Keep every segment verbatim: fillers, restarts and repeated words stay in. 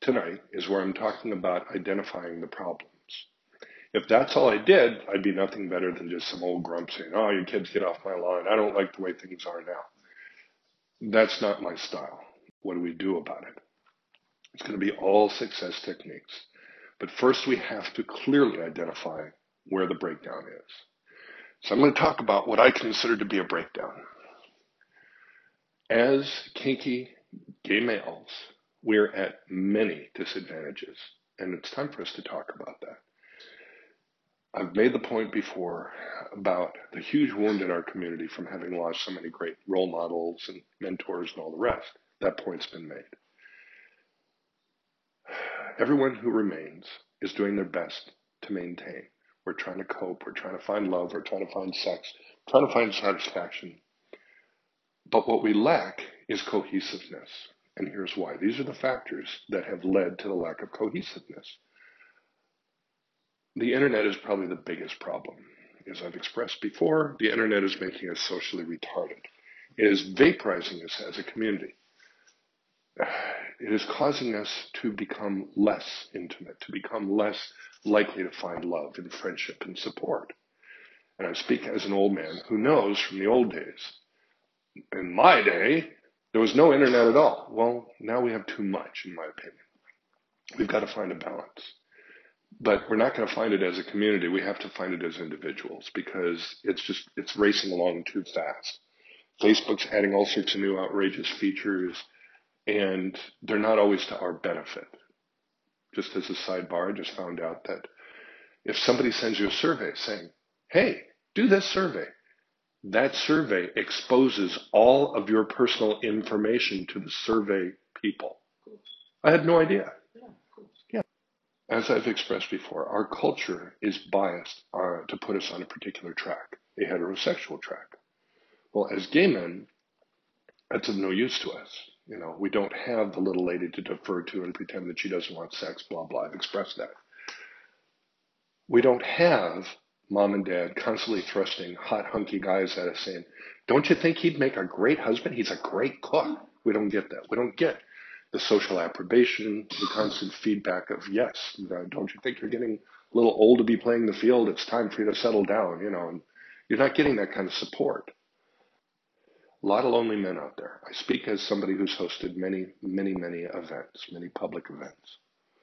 tonight is where I'm talking about identifying the problems. If that's all I did, I'd be nothing better than just some old grump saying, oh, you kids get off my lawn. I don't like the way things are now. That's not my style. What do we do about it? It's going to be all success techniques. But first we have to clearly identify where the breakdown is. So I'm going to talk about what I consider to be a breakdown. As kinky gay males, we're at many disadvantages, and it's time for us to talk about that. I've made the point before about the huge wound in our community from having lost so many great role models and mentors and all the rest. That point's been made. Everyone who remains is doing their best to maintain. We're trying to cope, we're trying to find love, we're trying to find sex, trying to find satisfaction. But what we lack is cohesiveness. And here's why. These are the factors that have led to the lack of cohesiveness. The internet is probably the biggest problem. As I've expressed before, the internet is making us socially retarded. It is vaporizing us as a community. It is causing us to become less intimate, to become less likely to find love and friendship and support. And I speak as an old man who knows from the old days. In my day, there was no internet at all. Well, now we have too much, in my opinion. We've got to find a balance. But we're not going to find it as a community. We have to find it as individuals because it's just, it's racing along too fast. Facebook's adding all sorts of new outrageous features, and they're not always to our benefit. Just as a sidebar, I just found out that if somebody sends you a survey saying, hey, do this survey, that survey exposes all of your personal information to the survey people. I had no idea. Yeah. As I've expressed before, our culture is biased uh, to put us on a particular track, a heterosexual track. Well, as gay men, that's of no use to us. You know, we don't have the little lady to defer to and pretend that she doesn't want sex, blah, blah. I've expressed that. We don't have mom and dad constantly thrusting hot, hunky guys at us saying, don't you think he'd make a great husband? He's a great cook. We don't get that. We don't get the social approbation, the constant feedback of, yes, don't you think you're getting a little old to be playing the field? It's time for you to settle down, you know. And you're not getting that kind of support. A lot of lonely men out there. I speak as somebody who's hosted many, many, many events, many public events.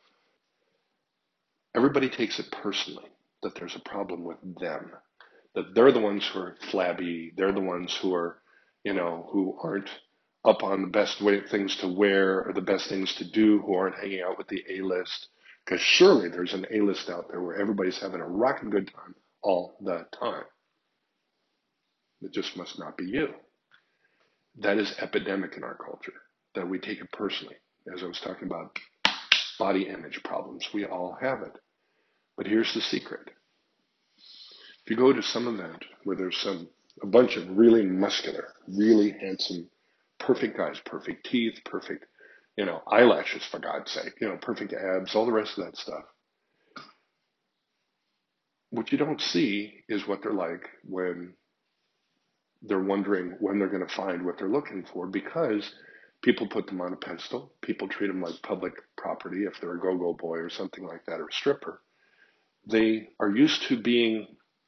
Everybody takes it personally that there's a problem with them, that they're the ones who are flabby, they're the ones who are, you know, who aren't up on the best way things to wear or the best things to do, who aren't hanging out with the A-list, because surely there's an A-list out there where everybody's having a rockin' good time all the time. It just must not be you. That is epidemic in our culture, that we take it personally. As I was talking about body image problems, we all have it. But here's the secret. If you go to some event where there's some a bunch of really muscular, really handsome, perfect guys, perfect teeth, perfect, you know, eyelashes for God's sake, you know, perfect abs, all the rest of that stuff. What you don't see is what they're like when they're wondering when they're going to find what they're looking for, because people put them on a pedestal. People treat them like public property if they're a go-go boy or something like that, or a stripper. They are used to being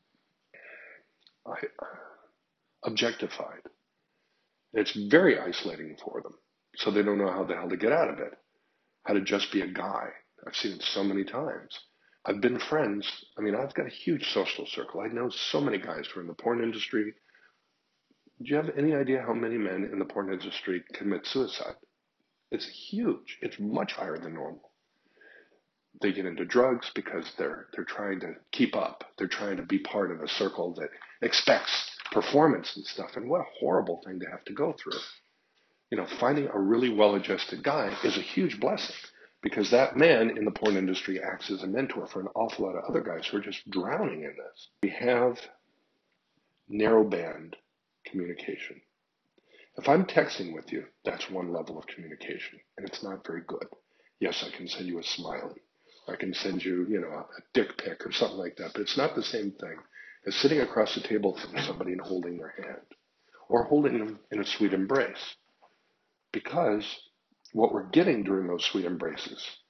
objectified. It's very isolating for them. So they don't know how the hell to get out of it, how to just be a guy. I've seen it so many times. I've been friends. I mean, I've got a huge social circle. I know so many guys who are in the porn industry. Do you have any idea how many men in the porn industry commit suicide? It's huge. It's much higher than normal. They get into drugs because they're they're trying to keep up. They're trying to be part of a circle that expects performance and stuff. And what a horrible thing to have to go through. You know, finding a really well-adjusted guy is a huge blessing, because that man in the porn industry acts as a mentor for an awful lot of other guys who are just drowning in this. We have narrow band communication. If I'm texting with you, that's one level of communication, and it's not very good. Yes, I can send you a smiley. I can send you, you know, a dick pic or something like that, but it's not the same thing as sitting across the table from somebody and holding their hand, or holding them in a sweet embrace. Because what we're getting during those sweet embraces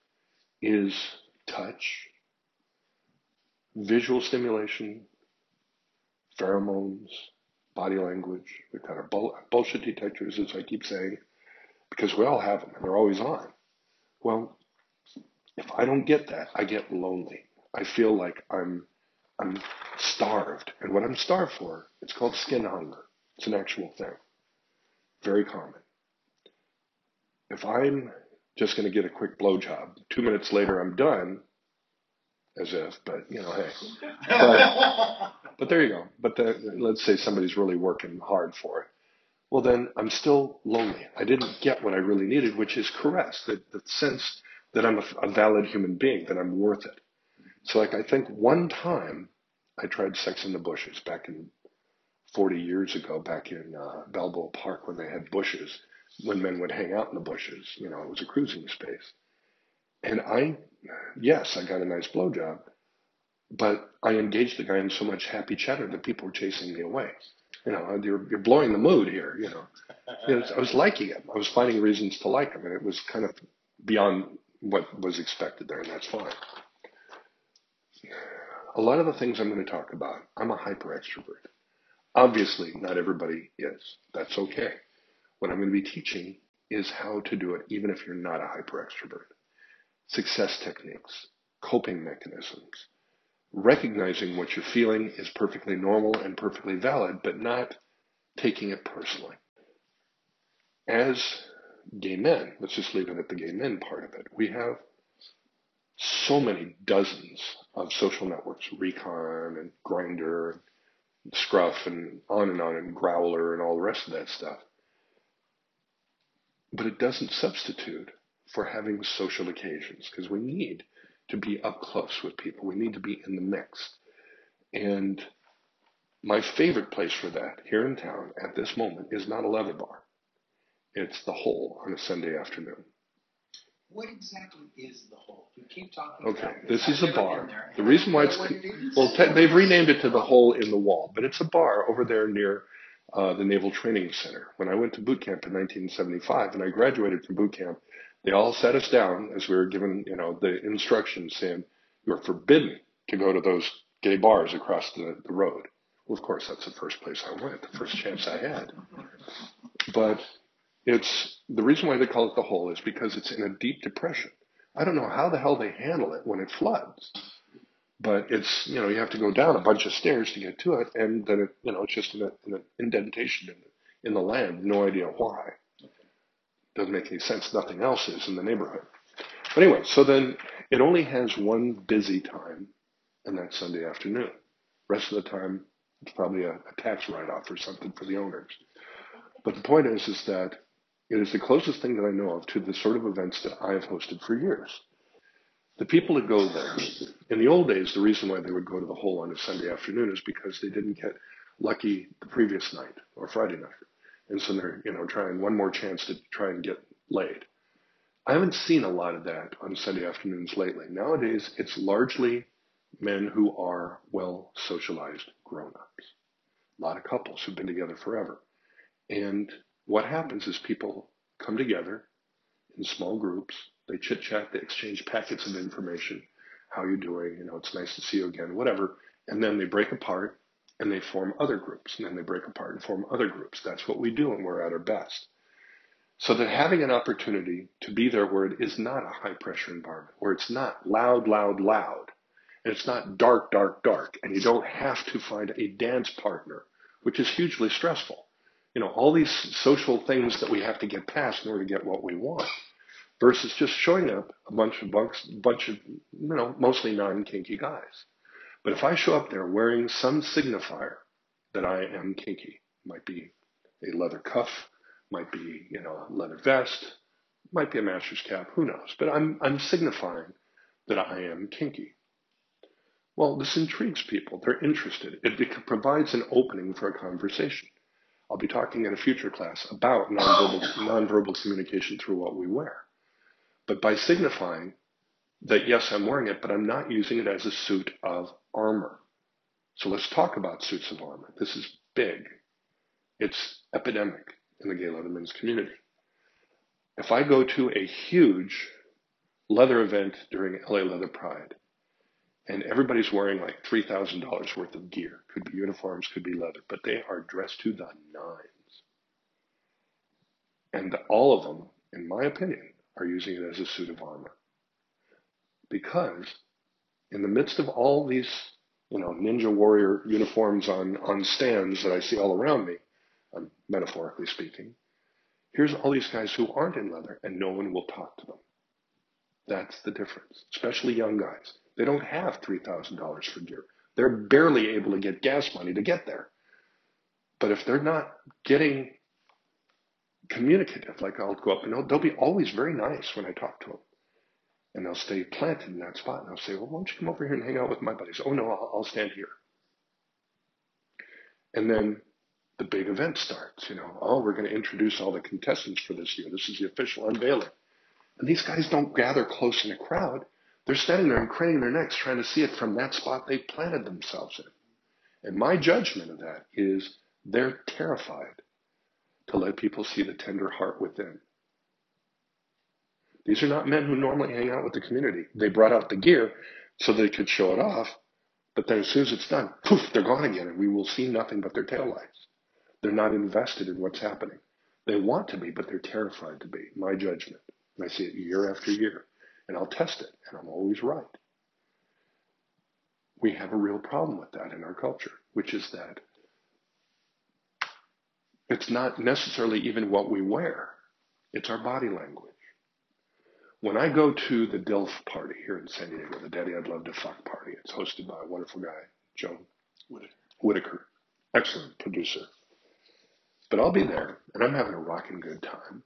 is touch, visual stimulation, pheromones, body language. They're kind of bull- bullshit detectors, as I keep saying, because we all have them and they're always on. Well, if I don't get that, I get lonely. I feel like I'm I'm starved. And what I'm starved for, it's called skin hunger. It's an actual thing. Very common. If I'm just going to get a quick blowjob, two minutes later I'm done, as if, but you know, hey. But, but there you go. But the, let's say somebody's really working hard for it. Well, then I'm still lonely. I didn't get what I really needed, which is caress, the, the sense that I'm a, a valid human being, that I'm worth it. So like I think one time I tried Sex in the Bushes back in forty years ago, back in uh, Balboa Park when they had bushes, when men would hang out in the bushes. You know, it was a cruising space. And I, yes, I got a nice blowjob, but I engaged the guy in so much happy chatter that people were chasing me away. You know, you're, you're blowing the mood here, you know. You know, I was liking him. I was finding reasons to like him, and it was kind of beyond what was expected there, and that's fine. A lot of the things I'm going to talk about, I'm a hyper extrovert. Obviously, not everybody is. That's okay. What I'm going to be teaching is how to do it, even if you're not a hyper extrovert. Success techniques, coping mechanisms, recognizing what you're feeling is perfectly normal and perfectly valid, but not taking it personally. As gay men, let's just leave it at the gay men part of it, we have so many dozens of social networks, Recon and Grindr, and Scruff, and on and on, and Growler, and all the rest of that stuff. But it doesn't substitute for having social occasions, because we need to be up close with people. We need to be in the mix. And my favorite place for that here in town at this moment is not a leather bar. It's the Hole on a Sunday afternoon. What exactly is the Hole? You keep talking okay, about this I've is a never bar. been there. The reason why it's, well, te- they've renamed it to the Hole in the Wall, but it's a bar over there near uh, the Naval Training Center. When I went to boot camp in nineteen seventy-five and I graduated from boot camp, they all sat us down as we were given, you know, the instructions saying you are forbidden to go to those gay bars across the, the road. Well, of course, that's the first place I went, the first chance I had. But it's the reason why they call it the Hole is because it's in a deep depression. I don't know how the hell they handle it when it floods, but it's, you know, you have to go down a bunch of stairs to get to it, and then it, you know, it's just in, a, in an indentation in the, in the land. No idea why. Doesn't make any sense. Nothing else is in the neighborhood. But anyway, so then it only has one busy time, and that's Sunday afternoon. Rest of the time, it's probably a, a tax write-off or something for the owners. But the point is, is that it is the closest thing that I know of to the sort of events that I have hosted for years. The people that go there, in the old days, the reason why they would go to the Hole on a Sunday afternoon is because they didn't get lucky the previous night or Friday night. And so they're, you know, trying one more chance to try and get laid. I haven't seen a lot of that on Sunday afternoons lately. Nowadays, it's largely men who are well socialized grown-ups. A lot of couples who've been together forever. And what happens is people come together in small groups. They chit-chat, they exchange packets of information. How you doing? You know, it's nice to see you again, whatever. And then they break apart and they form other groups. And then they break apart and form other groups. That's what we do when we're at our best. So that having an opportunity to be there where it is not a high-pressure environment, where it's not loud, loud, loud, and it's not dark, dark, dark, and you don't have to find a dance partner, which is hugely stressful. You know, all these social things that we have to get past in order to get what we want, versus just showing up a bunch of bunks, bunch of, you know, mostly non-kinky guys. But if I show up there wearing some signifier that I am kinky, might be a leather cuff, might be, you know, a leather vest, might be a master's cap, who knows? But I'm I'm signifying that I am kinky. Well, this intrigues people. They're interested. It provides an opening for a conversation. I'll be talking in a future class about nonverbal, nonverbal communication through what we wear. But by signifying that, yes, I'm wearing it, but I'm not using it as a suit of armor. So let's talk about suits of armor. This is big. It's epidemic in the gay Leatherman's community. If I go to a huge leather event during L A Leather Pride, and everybody's wearing like three thousand dollars worth of gear. Could be uniforms, could be leather, but they are dressed to the nines. And all of them, in my opinion, are using it as a suit of armor. Because in the midst of all these, you know, ninja warrior uniforms on, on stands that I see all around me, um, metaphorically speaking, here's all these guys who aren't in leather and no one will talk to them. That's the difference, especially young guys. They don't have three thousand dollars for gear. They're barely able to get gas money to get there. But if they're not getting communicative, like I'll go up and they'll, they'll be always very nice when I talk to them. And they'll stay planted in that spot. And I'll say, well, why don't you come over here and hang out with my buddies? Oh, no, I'll, I'll stand here. And then the big event starts, you know. Oh, we're going to introduce all the contestants for this year. This is the official unveiling. And these guys don't gather close in a crowd. They're standing there and craning their necks trying to see it from that spot they planted themselves in. And my judgment of that is they're terrified to let people see the tender heart within. These are not men who normally hang out with the community. They brought out the gear so they could show it off, but then as soon as it's done, poof, they're gone again, and we will see nothing but their taillights. They're not invested in what's happening. They want to be, but they're terrified to be, my judgment. And I see it year after year, and I'll test it, and I'm always right. We have a real problem with that in our culture, which is that it's not necessarily even what we wear. It's our body language. When I go to the D I L F party here in San Diego, the Daddy I'd Love to Fuck party, it's hosted by a wonderful guy, Joe Whitaker. Whitaker. Excellent producer. But I'll be there, and I'm having a rocking good time.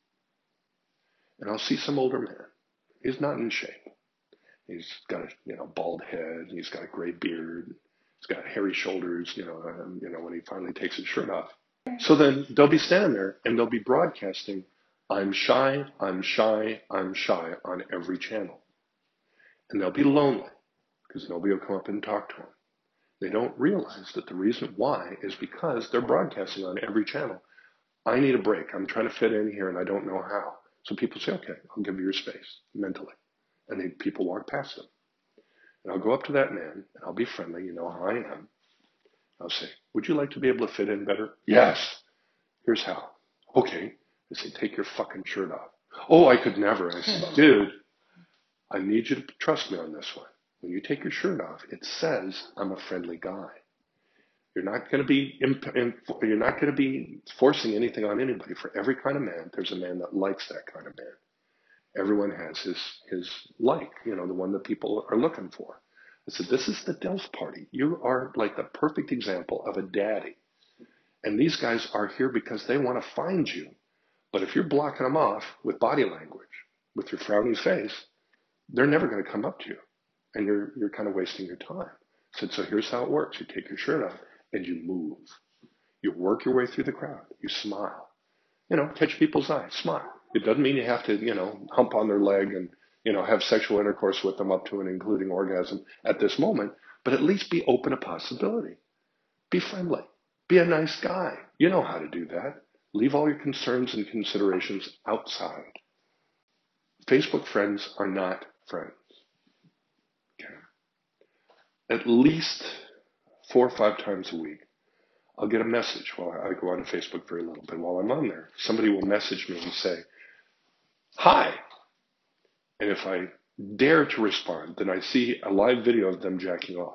And I'll see some older man. He's not in shape. He's got a you know bald head. He's got a gray beard. He's got hairy shoulders. You know, um, you know when he finally takes his shirt off. So then they'll be standing there and they'll be broadcasting, "I'm shy, I'm shy, I'm shy" on every channel, and they'll be lonely because nobody will come up and talk to them. They don't realize that the reason why is because they're broadcasting on every channel. I need a break. I'm trying to fit in here and I don't know how. So people say, okay, I'll give you your space mentally. And then people walk past them. And I'll go up to that man and I'll be friendly. You know how I am. I'll say, would you like to be able to fit in better? Yes. Here's how. Okay. I say, take your fucking shirt off. Oh, I could never. I say, dude, I need you to trust me on this one. When you take your shirt off, it says I'm a friendly guy. You're not going to be imp- imp- you're not going to be forcing anything on anybody. For every kind of man, there's a man that likes that kind of man. Everyone has his his like, you know, the one that people are looking for. I said, this is the D I L F party. You are like the perfect example of a daddy. And these guys are here because they want to find you. But if you're blocking them off with body language, with your frowny face, they're never going to come up to you. And you're you're kind of wasting your time. I said, so here's how it works. You take your shirt off and you move. You work your way through the crowd. You smile. You know, catch people's eyes. Smile. It doesn't mean you have to, you know, hump on their leg and, you know, have sexual intercourse with them up to and including orgasm at this moment, but at least be open to possibility. Be friendly. Be a nice guy. You know how to do that. Leave all your concerns and considerations outside. Facebook friends are not friends. Okay. At least four or five times a week, I'll get a message. Well, I go on Facebook very little, but while I'm on there, somebody will message me and say, hi. And if I dare to respond, then I see a live video of them jacking off.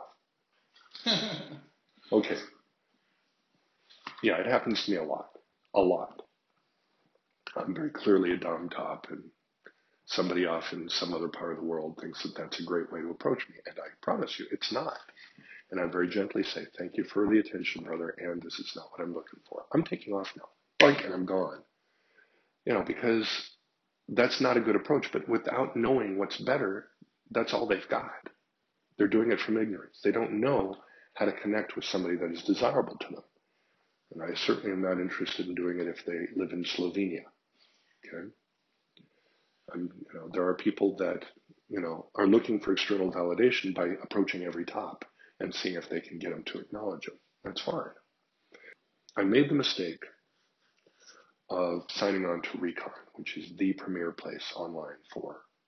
Okay. Yeah, it happens to me a lot. A lot. I'm very clearly a dom top, and somebody off in some other part of the world thinks that that's a great way to approach me. And I promise you, it's not. And I very gently say, thank you for the attention, brother, and this is not what I'm looking for. I'm taking off now. Boink, and I'm gone. You know, because that's not a good approach, but without knowing what's better, that's all they've got. They're doing it from ignorance. They don't know how to connect with somebody that is desirable to them. And I certainly am not interested in doing it if they live in Slovenia. Okay? I'm, you know, there are people that, you know, are looking for external validation by approaching every top and seeing if they can get them to acknowledge them. That's fine. I made the mistake of signing on to Recon, which is the premier place online for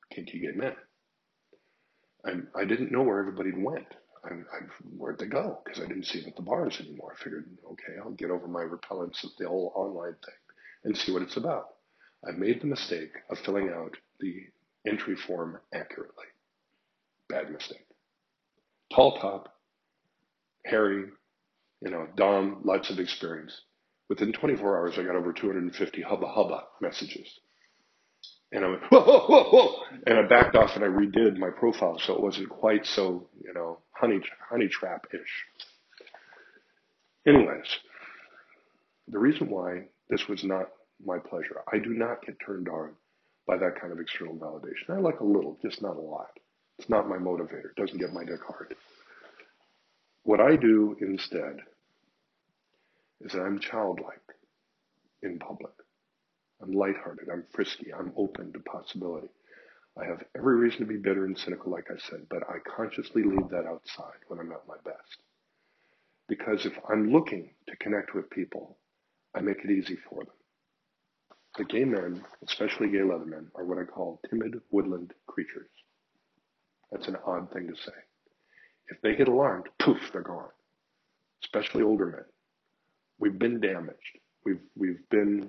kinky gay men. And I didn't know where everybody went. I, I, where'd they go? Because I didn't see them at the bars anymore. I figured, okay, I'll get over my repellence of the whole online thing and see what it's about. I made the mistake of filling out the entry form accurately. Bad mistake. Tall top, hairy, you know, Dom, lots of experience. Within twenty-four hours, I got over two hundred fifty hubba hubba messages. And I went, whoa, whoa, whoa, whoa. And I backed off and I redid my profile so it wasn't quite so, you know, honey, honey trap-ish. Anyways, the reason why this was not my pleasure, I do not get turned on by that kind of external validation. I like a little, just not a lot. It's not my motivator. It doesn't get my dick hard. What I do instead is that I'm childlike in public. I'm lighthearted, I'm frisky, I'm open to possibility. I have every reason to be bitter and cynical, like I said, but I consciously leave that outside when I'm at my best. Because if I'm looking to connect with people, I make it easy for them. The gay men, especially gay leather men, are what I call timid woodland creatures. That's an odd thing to say. If they get alarmed, poof, they're gone. Especially older men. We've been damaged. We've, we've been...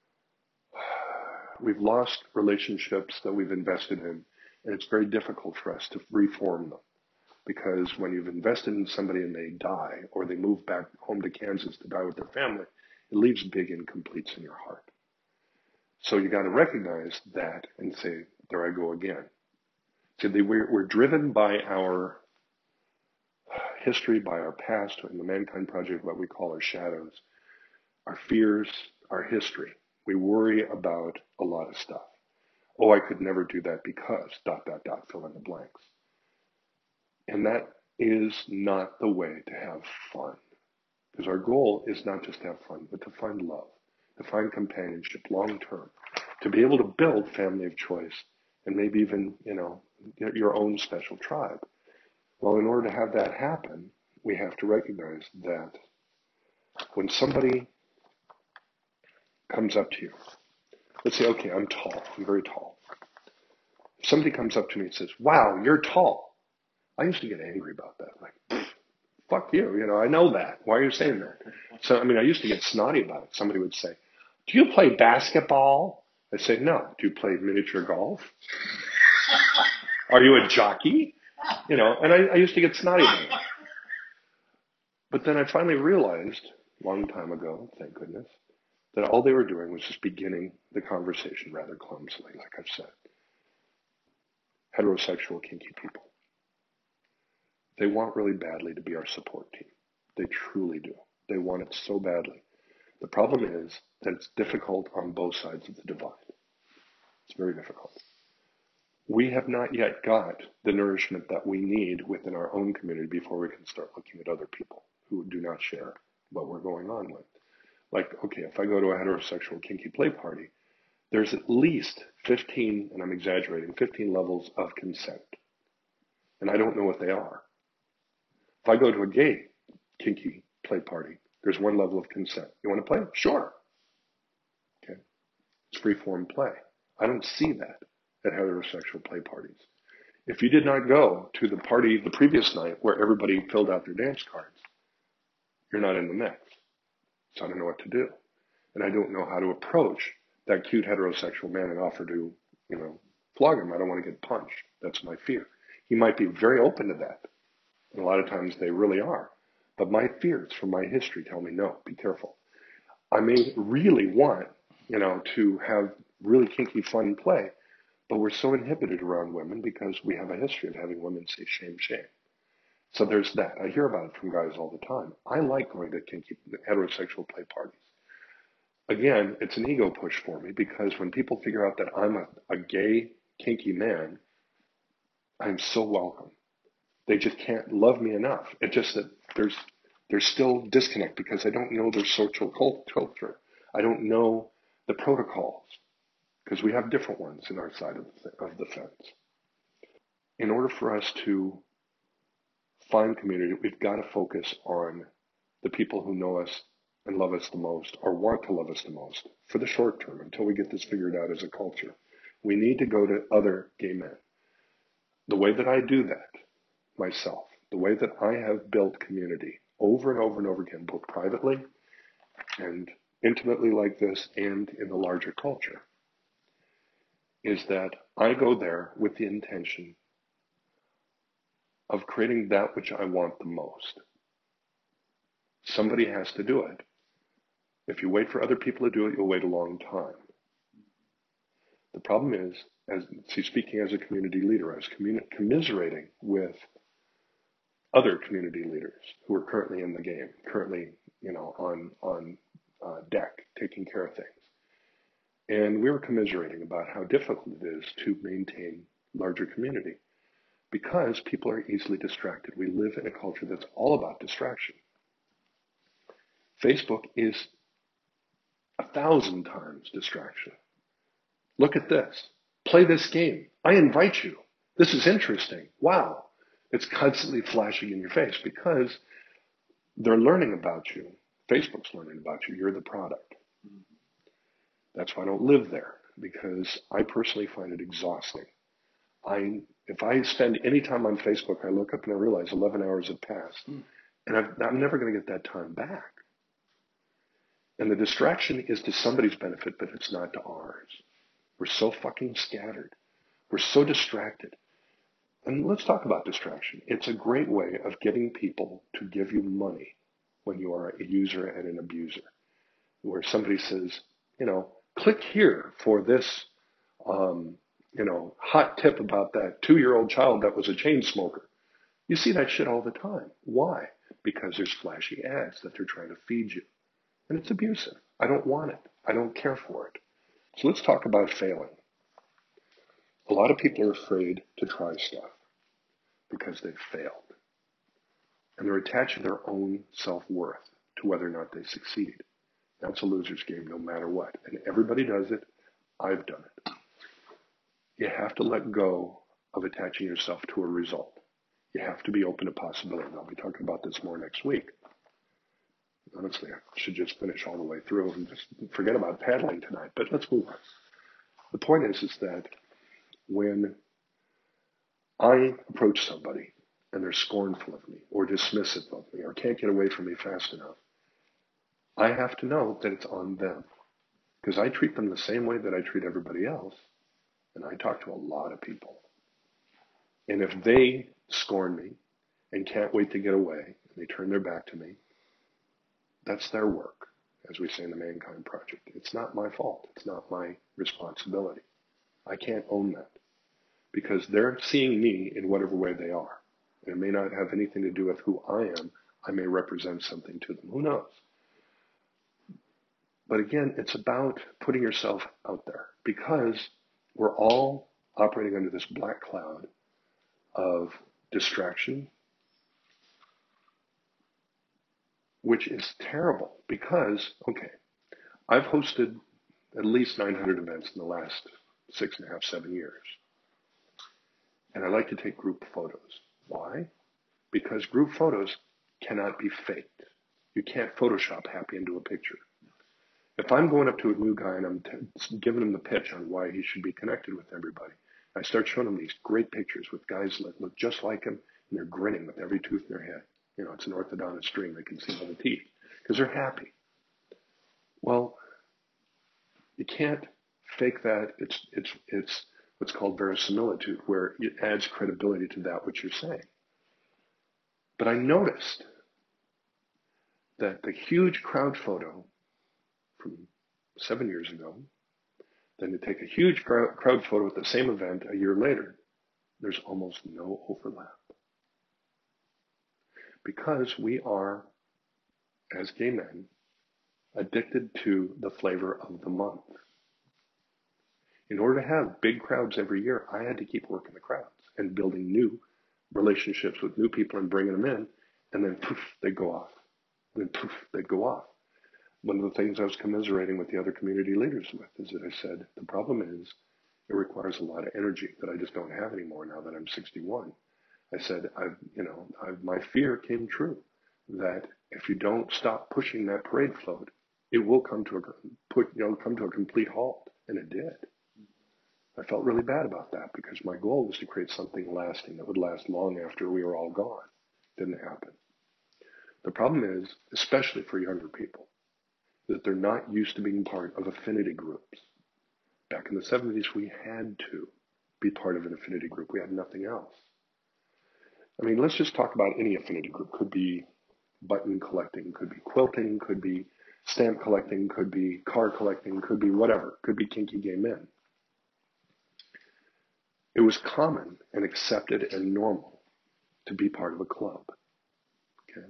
We've lost relationships that we've invested in, and it's very difficult for us to reform them. Because when you've invested in somebody and they die, or they move back home to Kansas to die with their family, it leaves big incompletes in your heart. So you got to recognize that and say, there I go again. So they, we're, we're driven by our history, by our past, in the Mankind Project, what we call our shadows, our fears, our history. We worry about a lot of stuff. Oh, I could never do that because, dot, dot, dot, fill in the blanks. And that is not the way to have fun. Because our goal is not just to have fun, but to find love, to find companionship long term, to be able to build family of choice and maybe even, you know, your own special tribe. Well, in order to have that happen, we have to recognize that when somebody comes up to you, let's say, okay, I'm tall, I'm very tall. If somebody comes up to me and says, wow, you're tall, I used to get angry about that. Like, fuck you, you know, I know that. Why are you saying that? So, I mean, I used to get snotty about it. Somebody would say, do you play basketball? I say, no. Do you play miniature golf? Are you a jockey? You know, and I, I used to get snotty about it. But then I finally realized, a long time ago, thank goodness, that all they were doing was just beginning the conversation rather clumsily, like I've said. Heterosexual, kinky people. They want really badly to be our support team. They truly do. They want it so badly. The problem is that it's difficult on both sides of the divide. It's very difficult. We have not yet got the nourishment that we need within our own community before we can start looking at other people who do not share what we're going on with. Like, okay, if I go to a heterosexual kinky play party, there's at least fifteen, and I'm exaggerating, fifteen levels of consent. And I don't know what they are. If I go to a gay kinky play party, there's one level of consent. You want to play? Sure. Okay. It's free form play. I don't see that at heterosexual play parties. If you did not go to the party the previous night where everybody filled out their dance cards, you're not in the mix. So I don't know what to do. And I don't know how to approach that cute heterosexual man and offer to, you know, flog him. I don't want to get punched. That's my fear. He might be very open to that. And a lot of times they really are. But my fears from my history tell me, no, be careful. I may really want, you know, to have really kinky fun play, but we're so inhibited around women because we have a history of having women say shame, shame. So there's that. I hear about it from guys all the time. I like going to kinky heterosexual play parties. Again, it's an ego push for me because when people figure out that I'm a, a gay, kinky man, I'm so welcome. They just can't love me enough. It's just that there's there's still disconnect because I don't know their social culture. I don't know the protocols because we have different ones in our side of the, of the fence. In order for us to find community, we've got to focus on the people who know us and love us the most or want to love us the most for the short term until we get this figured out as a culture. We need to go to other gay men. The way that I do that myself, the way that I have built community over and over and over again, both privately and intimately like this and in the larger culture, is that I go there with the intention of creating that which I want the most. Somebody has to do it. If you wait for other people to do it, you'll wait a long time. The problem is, as see, speaking as a community leader, I was communi- commiserating with other community leaders who are currently in the game, currently, you know, on on uh, deck, taking care of things. And we were commiserating about how difficult it is to maintain larger community because people are easily distracted. We live in a culture that's all about distraction. Facebook is a thousand times distraction. Look at this. Play this game. I invite you. This is interesting. Wow. It's constantly flashing in your face because they're learning about you. Facebook's learning about you. You're the product. That's why I don't live there, because I personally find it exhausting. I, if I spend any time on Facebook, I look up and I realize eleven hours have passed, mm. and I've, I'm never going to get that time back. And the distraction is to somebody's benefit, but it's not to ours. We're so fucking scattered. We're so distracted. And let's talk about distraction. It's a great way of getting people to give you money when you are a user and an abuser, where somebody says, you know, click here for this, um, you know, hot tip about that two-year-old child that was a chain smoker. You see that shit all the time. Why? Because there's flashy ads that they're trying to feed you. And it's abusive. I don't want it. I don't care for it. So let's talk about failing. A lot of people are afraid to try stuff because they've failed. And they're attaching their own self-worth to whether or not they succeed. That's a loser's game no matter what. And everybody does it. I've done it. You have to let go of attaching yourself to a result. You have to be open to possibility. I'll be talking about this more next week. Honestly, I should just finish all the way through and just forget about paddling tonight. But let's move on. The point is, is that when I approach somebody and they're scornful of me or dismissive of me or can't get away from me fast enough, I have to know that it's on them, because I treat them the same way that I treat everybody else. And I talk to a lot of people. And if they scorn me and can't wait to get away, and they turn their back to me, that's their work, as we say in the Mankind Project. It's not my fault. It's not my responsibility. I can't own that, because they're seeing me in whatever way they are. And it may not have anything to do with who I am. I may represent something to them. Who knows? But again, it's about putting yourself out there, because we're all operating under this black cloud of distraction, which is terrible because, okay, I've hosted at least nine hundred events in the last six and a half, seven years. And I like to take group photos. Why? Because group photos cannot be faked. You can't Photoshop happy into a picture. If I'm going up to a new guy and I'm t- giving him the pitch on why he should be connected with everybody, I start showing him these great pictures with guys that look just like him, and they're grinning with every tooth in their head. You know, it's an orthodontist dream. They can see all the teeth because they're happy. Well, you can't fake that. It's it's it's what's called verisimilitude, where it adds credibility to that which you're saying. But I noticed that the huge crowd photo from seven years ago, then to take a huge crowd photo at the same event a year later, there's almost no overlap. Because we are, as gay men, addicted to the flavor of the month. In order to have big crowds every year, I had to keep working the crowds and building new relationships with new people and bringing them in, and then poof, they go off. And then poof, they go off. One of the things I was commiserating with the other community leaders with is that I said, the problem is it requires a lot of energy that I just don't have anymore now that I'm sixty-one. I said, I've, you know, I've, my fear came true that if you don't stop pushing that parade float, it will come to a, put, you know, come to a complete halt. And it did. I felt really bad about that because my goal was to create something lasting that would last long after we were all gone. Didn't happen. The problem is, especially for younger people, that they're not used to being part of affinity groups. Back in the seventies, we had to be part of an affinity group. We had nothing else. I mean, let's just talk about any affinity group. Could be button collecting, could be quilting, could be stamp collecting, could be car collecting, could be whatever, could be kinky gay men. It was common and accepted and normal to be part of a club. Okay?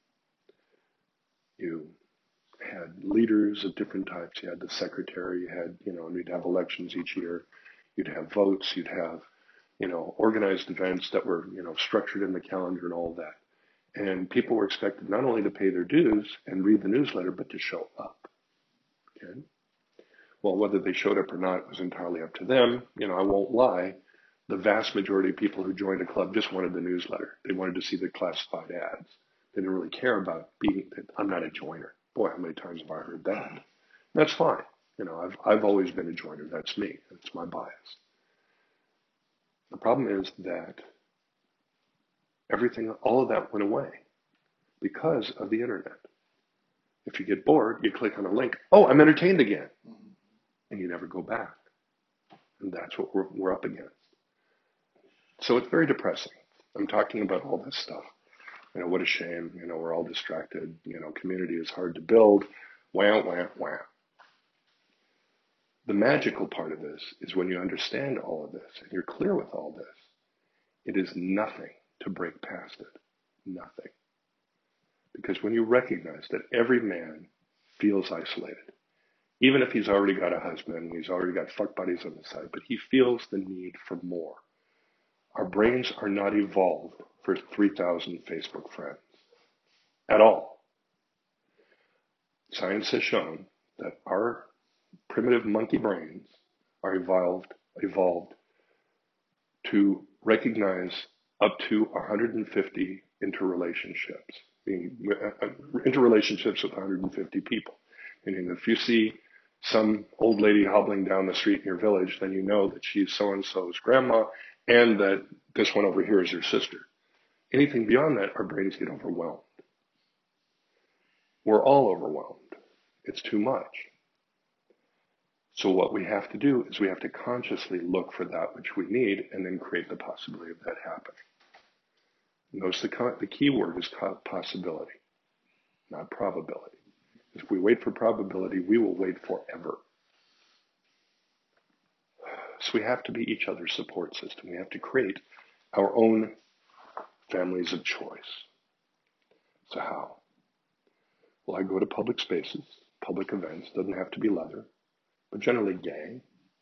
You had leaders of different types. You had the secretary, you had, you know, and you'd have elections each year. You'd have votes, you'd have, you know, organized events that were, you know, structured in the calendar and all that. And people were expected not only to pay their dues and read the newsletter, but to show up. Okay? Well, whether they showed up or not was entirely up to them. You know, I won't lie. The vast majority of people who joined a club just wanted the newsletter. They wanted to see the classified ads. They didn't really care about being, I'm not a joiner. Boy, how many times have I heard that? That's fine. You know, I've, I've always been a joiner. That's me. That's my bias. The problem is that everything, all of that went away because of the internet. If you get bored, you click on a link. Oh, I'm entertained again. And you never go back. And that's what we're, we're up against. So it's very depressing. I'm talking about all this stuff. You know, what a shame. You know, we're all distracted. You know, community is hard to build. Wah, wah, wah. The magical part of this is when you understand all of this and you're clear with all this, it is nothing to break past it. Nothing. Because when you recognize that every man feels isolated, even if he's already got a husband and he's already got fuck buddies on the side, but he feels the need for more. Our brains are not evolved for three thousand Facebook friends at all. Science has shown that our primitive monkey brains are evolved, evolved to recognize up to one hundred fifty interrelationships, meaning interrelationships with one hundred fifty people. Meaning if you see some old lady hobbling down the street in your village, then you know that she's so-and-so's grandma and that this one over here is her sister. Anything beyond that, our brains get overwhelmed. We're all overwhelmed. It's too much. So what we have to do is we have to consciously look for that which we need and then create the possibility of that happening. Notice the, the key word is possibility, not probability. If we wait for probability, we will wait forever. So we have to be each other's support system. We have to create our own families of choice. So how? Well, I go to public spaces, public events, doesn't have to be leather, but generally gay.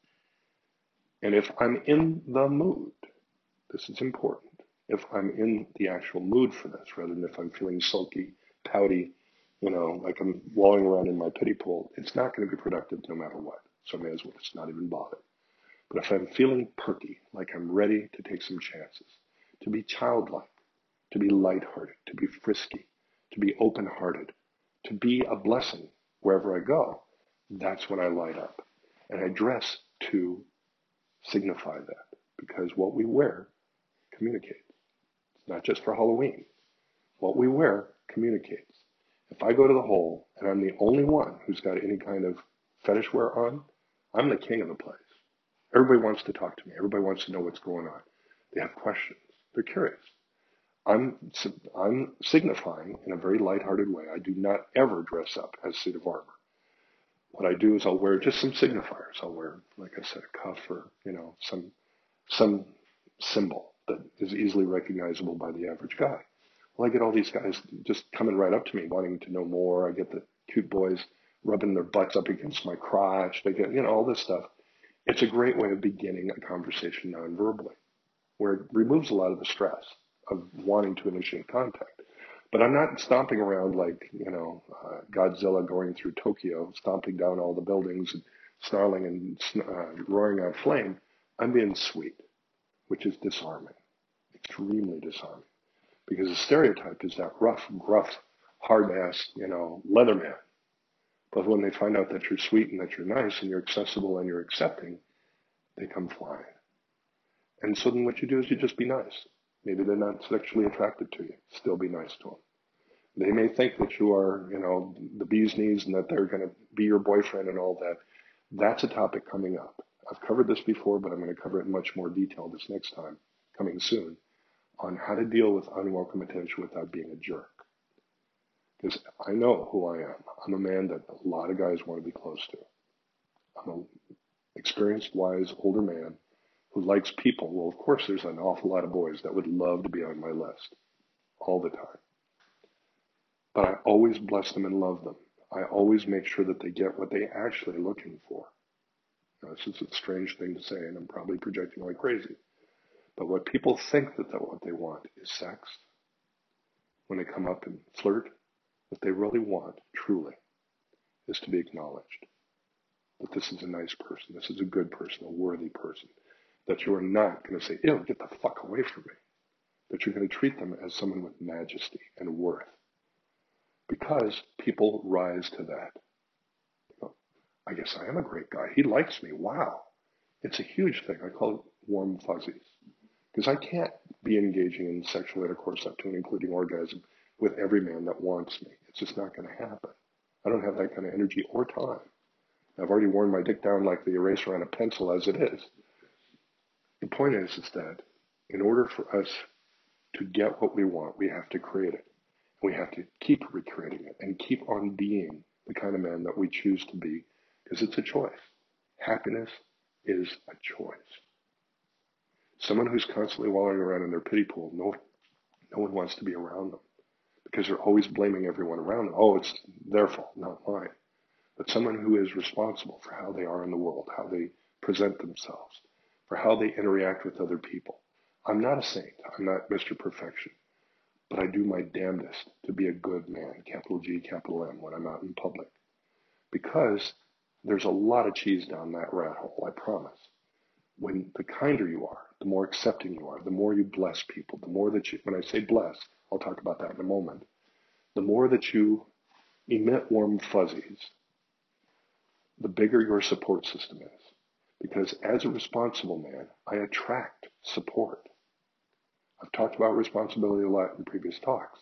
And if I'm in the mood, this is important, if I'm in the actual mood for this, rather than if I'm feeling sulky, pouty, you know, like I'm wallowing around in my pity pool, it's not going to be productive no matter what. So I may as well just not even bother. But if I'm feeling perky, like I'm ready to take some chances, to be childlike, to be lighthearted, to be frisky, to be open-hearted, to be a blessing wherever I go, that's when I light up. And I dress to signify that, because what we wear communicates. It's not just for Halloween. What we wear communicates. If I go to the hole and I'm the only one who's got any kind of fetish wear on, I'm the king of the place. Everybody wants to talk to me. Everybody wants to know what's going on. They have questions. They're curious. I'm, I'm signifying in a very lighthearted way. I do not ever dress up as suit of armor. What I do is I'll wear just some signifiers. I'll wear, like I said, a cuff or, you know, some, some symbol that is easily recognizable by the average guy. Well, I get all these guys just coming right up to me wanting to know more. I get the cute boys rubbing their butts up against my crotch. They get, you know, all this stuff. It's a great way of beginning a conversation non-verbally, where it removes a lot of the stress of wanting to initiate contact. But I'm not stomping around like, you know, uh, Godzilla going through Tokyo, stomping down all the buildings and snarling and uh, roaring out flame. I'm being sweet, which is disarming, extremely disarming. Because the stereotype is that rough, gruff, hard-ass, you know, leather man. But when they find out that you're sweet and that you're nice and you're accessible and you're accepting, they come flying. And so then what you do is you just be nice. Maybe they're not sexually attracted to you. Still be nice to them. They may think that you are, you know, the bee's knees and that they're going to be your boyfriend and all that. That's a topic coming up. I've covered this before, but I'm going to cover it in much more detail this next time, coming soon, on how to deal with unwelcome attention without being a jerk. Because I know who I am. I'm a man that a lot of guys want to be close to. I'm an experienced, wise, older man who likes people. Well, of course, there's an awful lot of boys that would love to be on my list all the time. But I always bless them and love them. I always make sure that they get what they actually are looking for. Now, this is a strange thing to say, and I'm probably projecting like crazy. But what people think that what they want is sex. When they come up and flirt, what they really want, truly, is to be acknowledged. That this is a nice person, this is a good person, a worthy person. That you are not going to say, ew, get the fuck away from me. That you're going to treat them as someone with majesty and worth. Because people rise to that. I guess I am a great guy. He likes me. Wow. It's a huge thing. I call it warm fuzzies. Because I can't be engaging in sexual intercourse up to and including orgasm with every man that wants me. It's just not going to happen. I don't have that kind of energy or time. I've already worn my dick down like the eraser on a pencil as it is. The point is, is that in order for us to get what we want, we have to create it. We have to keep recreating it and keep on being the kind of man that we choose to be, because it's a choice. Happiness is a choice. Someone who's constantly wallowing around in their pity pool, no, no one wants to be around them because they're always blaming everyone around them. Oh, it's their fault, not mine. But someone who is responsible for how they are in the world, how they present themselves, for how they interact with other people. I'm not a saint. I'm not Mister Perfection. But I do my damnedest to be a good man, capital G, capital M, when I'm out in public. Because there's a lot of cheese down that rat hole, I promise. When the kinder you are, the more accepting you are, the more you bless people, the more that you, when I say bless, I'll talk about that in a moment, the more that you emit warm fuzzies, the bigger your support system is. Because as a responsible man, I attract support. I've talked about responsibility a lot in previous talks.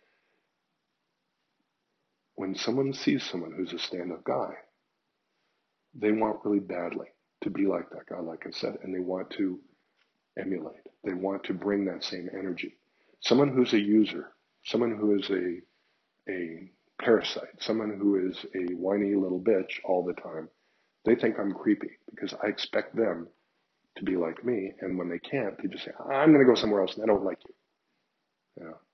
When someone sees someone who's a stand-up guy, they want really badly to be like that guy, like I said, and they want to emulate. They want to bring that same energy. Someone who's a user, someone who is a, a parasite, someone who is a whiny little bitch all the time, they think I'm creepy because I expect them to be like me, and when they can't, they just say, I'm going to go somewhere else and I don't like you. You know?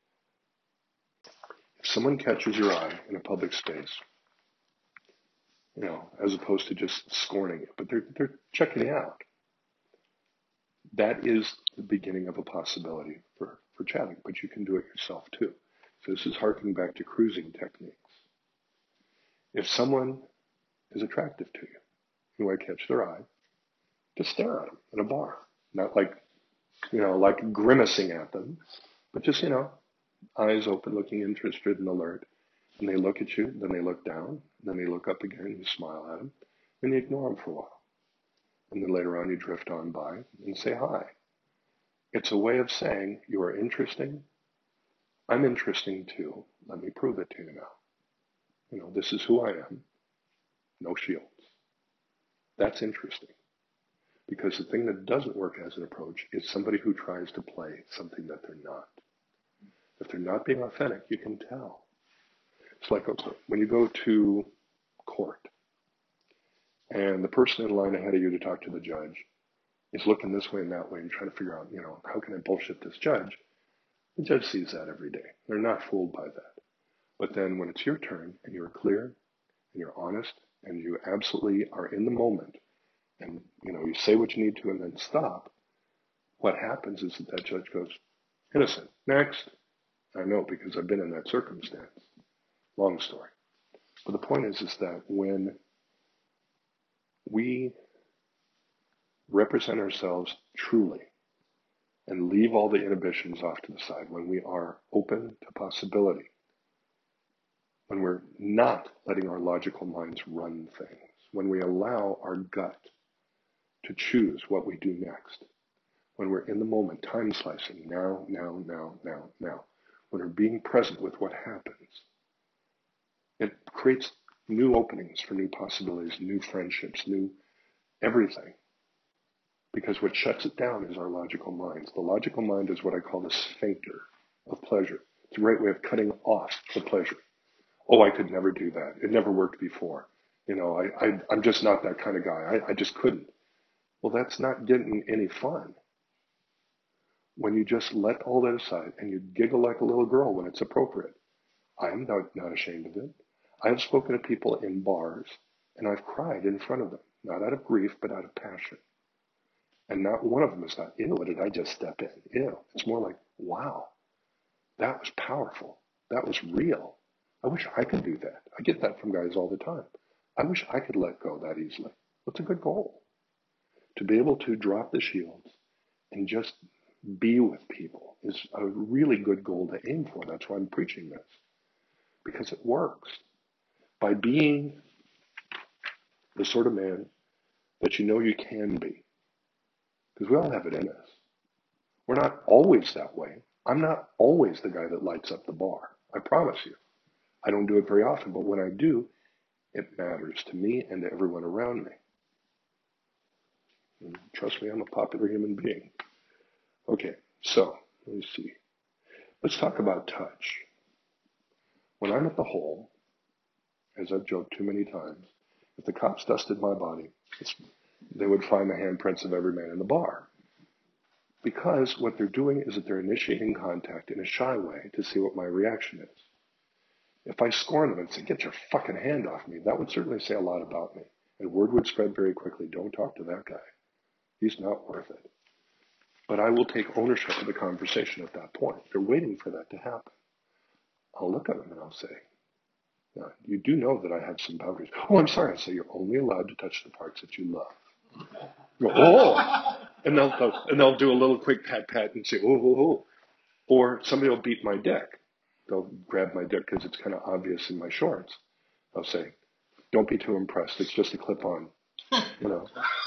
If someone catches your eye in a public space, you know, as opposed to just scorning it, but they're, they're checking you out, that is the beginning of a possibility for, for chatting, but you can do it yourself too. So this is harkening back to cruising techniques. If someone is attractive to you, you want to catch their eye, just stare at them in a bar. Not like, you know, like grimacing at them, but just, you know, eyes open, looking interested and alert. And they look at you, then they look down, then they look up again, you smile at them, and you ignore them for a while. And then later on you drift on by and say hi. It's a way of saying, you are interesting, I'm interesting too, let me prove it to you now. You know, this is who I am, no shields. That's interesting. Because the thing that doesn't work as an approach is somebody who tries to play something that they're not. If they're not being authentic, you can tell. It's like when you go to court and the person in line ahead of you to talk to the judge is looking this way and that way and trying to figure out, you know, how can I bullshit this judge? The judge sees that every day. They're not fooled by that. But then when it's your turn and you're clear and you're honest and you absolutely are in the moment, and, you know, you say what you need to and then stop, what happens is that that judge goes, innocent, next. I know because I've been in that circumstance. Long story. But the point is, is that when we represent ourselves truly and leave all the inhibitions off to the side, when we are open to possibility, when we're not letting our logical minds run things, when we allow our gut to choose what we do next. When we're in the moment, time slicing, now, now, now, now, now. When we're being present with what happens, it creates new openings for new possibilities, new friendships, new everything. Because what shuts it down is our logical minds. The logical mind is what I call the sphincter of pleasure. It's a great way of cutting off the pleasure. Oh, I could never do that. It never worked before. You know, I, I, I'm just not that kind of guy. I, I just couldn't. Well, that's not getting any fun. When you just let all that aside and you giggle like a little girl when it's appropriate. I'm not, not ashamed of it. I have spoken to people in bars and I've cried in front of them, not out of grief, but out of passion. And not one of them is thought, ew, what did I just step in? Ew. It's more like, wow, that was powerful. That was real. I wish I could do that. I get that from guys all the time. I wish I could let go that easily. What's a good goal? To be able to drop the shields and just be with people is a really good goal to aim for. That's why I'm preaching this. Because it works. By being the sort of man that you know you can be. Because we all have it in us. We're not always that way. I'm not always the guy that lights up the bar. I promise you. I don't do it very often, but when I do, it matters to me and to everyone around me. And trust me, I'm a popular human being. Okay, so let me see. Let's talk about touch. When I'm at the hole, as I've joked too many times, if the cops dusted my body, they would find the handprints of every man in the bar. Because what they're doing is that they're initiating contact in a shy way to see what my reaction is. If I scorn them and say, get your fucking hand off me, that would certainly say a lot about me. And word would spread very quickly, don't talk to that guy. He's not worth it. But I will take ownership of the conversation at that point. They're waiting for that to happen. I'll look at them and I'll say, now, you do know that I have some boundaries. Oh, I'm sorry. I say, you're only allowed to touch the parts that you love. Go, oh! And they'll, they'll, and they'll do a little quick pat pat and say, oh, oh, oh. Or somebody will beat my dick. They'll grab my dick because it's kind of obvious in my shorts. I'll say, don't be too impressed. It's just a clip-on, you know.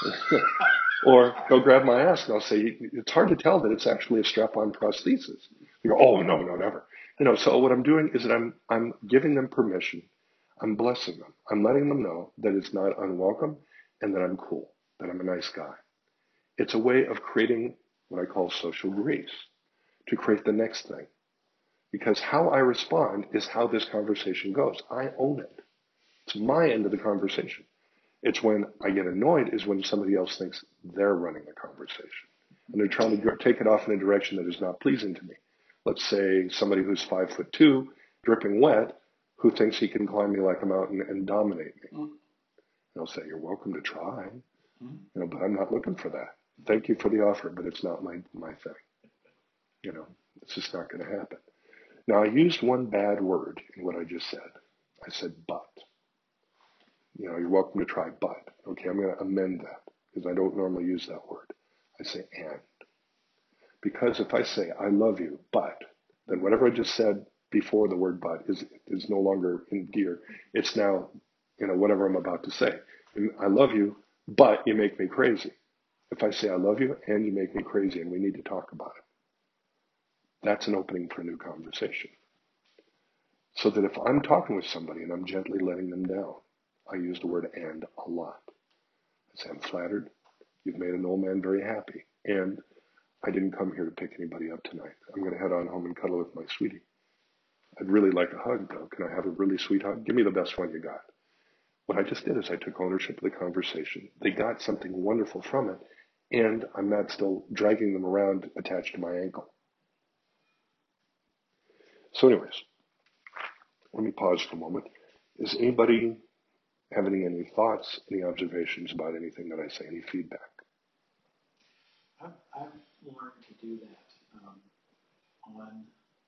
Or they'll grab my ass and I'll say, it's hard to tell that it's actually a strap-on prosthesis. You go, oh, no, no, never. You know, so what I'm doing is that I'm, I'm giving them permission. I'm blessing them. I'm letting them know that it's not unwelcome and that I'm cool, that I'm a nice guy. It's a way of creating what I call social grease to create the next thing. Because how I respond is how this conversation goes. I own it. It's my end of the conversation. It's when I get annoyed is when somebody else thinks they're running the conversation. And they're trying to take it off in a direction that is not pleasing to me. Let's say somebody who's five foot two, dripping wet, who thinks he can climb me like a mountain and dominate me. Mm. And I'll say, you're welcome to try, mm. you know, but I'm not looking for that. Thank you for the offer, but it's not my, my thing. You know, it's just not going to happen. Now, I used one bad word in what I just said. I said, but. You know, you're welcome to try, but. Okay, I'm going to amend that because I don't normally use that word. I say, and. Because if I say, I love you, but, then whatever I just said before the word but is, is no longer in gear. It's now, you know, whatever I'm about to say. I love you, but you make me crazy. If I say I love you and you make me crazy and we need to talk about it, that's an opening for a new conversation. So that if I'm talking with somebody and I'm gently letting them down, I use the word and a lot. I say, I'm flattered. You've made an old man very happy. And I didn't come here to pick anybody up tonight. I'm going to head on home and cuddle with my sweetie. I'd really like a hug, though. Can I have a really sweet hug? Give me the best one you got. What I just did is I took ownership of the conversation. They got something wonderful from it, and I'm not still dragging them around attached to my ankle. So anyways, let me pause for a moment. Is anybody having any thoughts, any observations about anything that I say, any feedback? I've, I've learned to do that um, on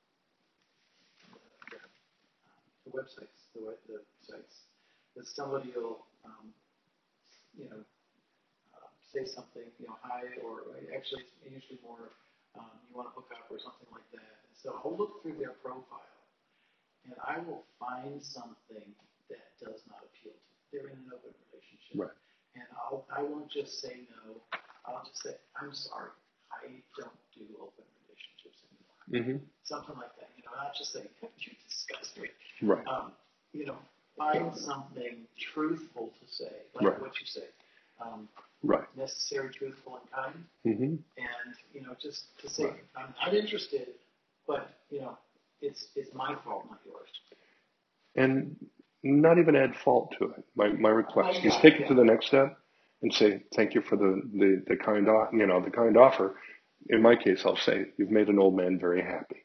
the, the websites, the, the sites. That somebody will, um, you know, uh, say something, you know, hi, or actually it's usually more, um, you want to hook up or something like that. And so I'll look through their profile, and I will find something that does not appeal to me. They're in an open relationship. Right. and I'll, I won't just say no. I'll just say, I'm sorry, I don't do open relationships anymore. Mm-hmm. Something like that, you know, not just say, you disgust me. Right. Um, you know, find something truthful to say, like right. what you say. Um, right. Necessary, truthful, and kind. Mm-hmm. And, you know, just to say, right. I'm not interested, but, you know, it's it's my fault, not yours. And not even add fault to it. My my request Oh, is yeah, take yeah. it to the next step and say thank you for the, the, the kind o- you know the kind offer. In my case, I'll say you've made an old man very happy.